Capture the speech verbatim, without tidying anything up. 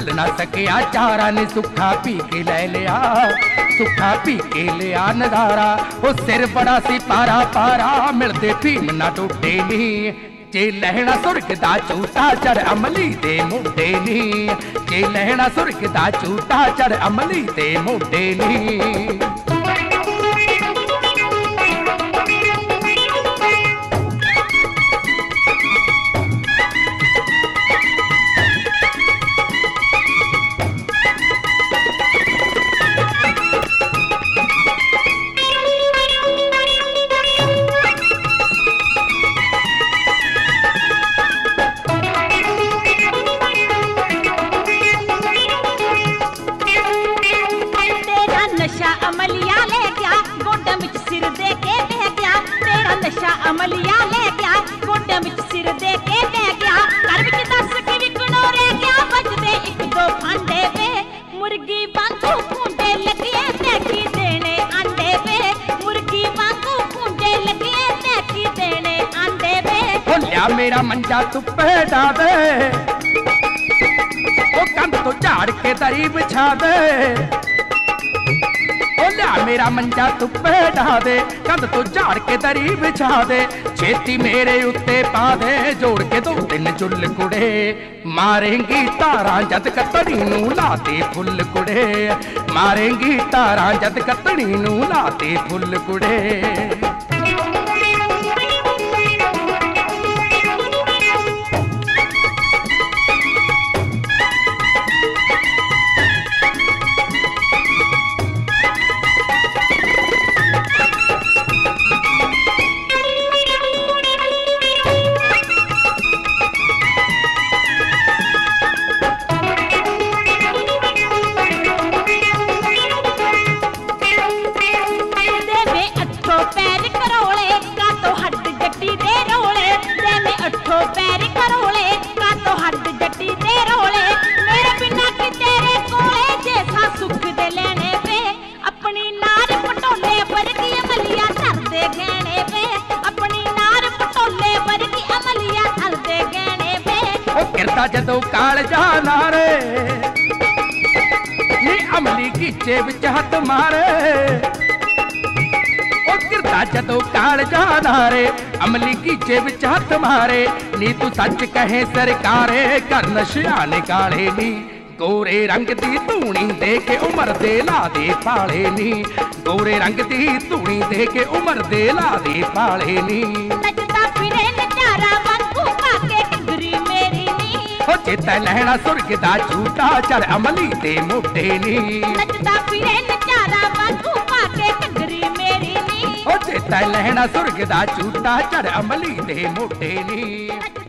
भुल ना सकिया चारा ने सुखा पी के ले लिया, सुखा पी के लिया नजारा। वो सिर बड़ा सी पारा पारा मिलते भीम ना टूटे नी, जे लहना सुर्ग दा झूठा चढ़ अमली दे मोढे नी, जे लहना सुर्ग दा झूठा चढ़ अमली दे मोढे नी। नशा अमलिया ले गया गोडे विच सिर दे के बह गया, तेरा नशा अमलिया ले गया गोडे विच सिर दे के बह गया। घर विच दस के विकणो रह गया बजदे एक दो फांडे वे, मुर्गी वांगू फूंडे लगे ते की देने आंडे वे, मुर्गी वांगू फूंडे लगे ते की देने आंडे वे। ओ लिया मेरा मंजा धुप्पे डा दे, ओ कंध तो झाड़ के दरी बिछा दे, लिया मेरा मंजा धुप्पे ढा दे, कंध तो झाड़ के दरी बिछा दे, छेती मेरे उत्ते पा दे जोड़ के दो दिन चुल कुड़े। मारेंगी तारा जद कतड़ी नू लाते फुल कुड़े, मारेंगी तारा जद कतड़ी नू लाते फुल कुड़े। जदों कालजा नारे नी अमली गीचे विच हथ मारे, ओ गिरदा जदों कालजा नारे अमली गीचे विच हथ मारे। नी तू सच कहे सरकारे कर नशिया निकाले नी, गोरे रंग दी धूनी दे के उमर दे ला दे पाले नी, गोरे रंग दी धूनी दे के उमर दे ला दे पाले नी। नचदा फिरे नचारा वांगू पाके घगरी मेरी नी, ओ चेता लहना सुर्ग दा झूठा चढ़ अमली दे मोढे नी, नचदा फिरे नचारा वांगू पाके घगरी मेरी नी, ओ चेता लहना सुर्ग दा झूठा चढ़ अमली दे मोढे नी।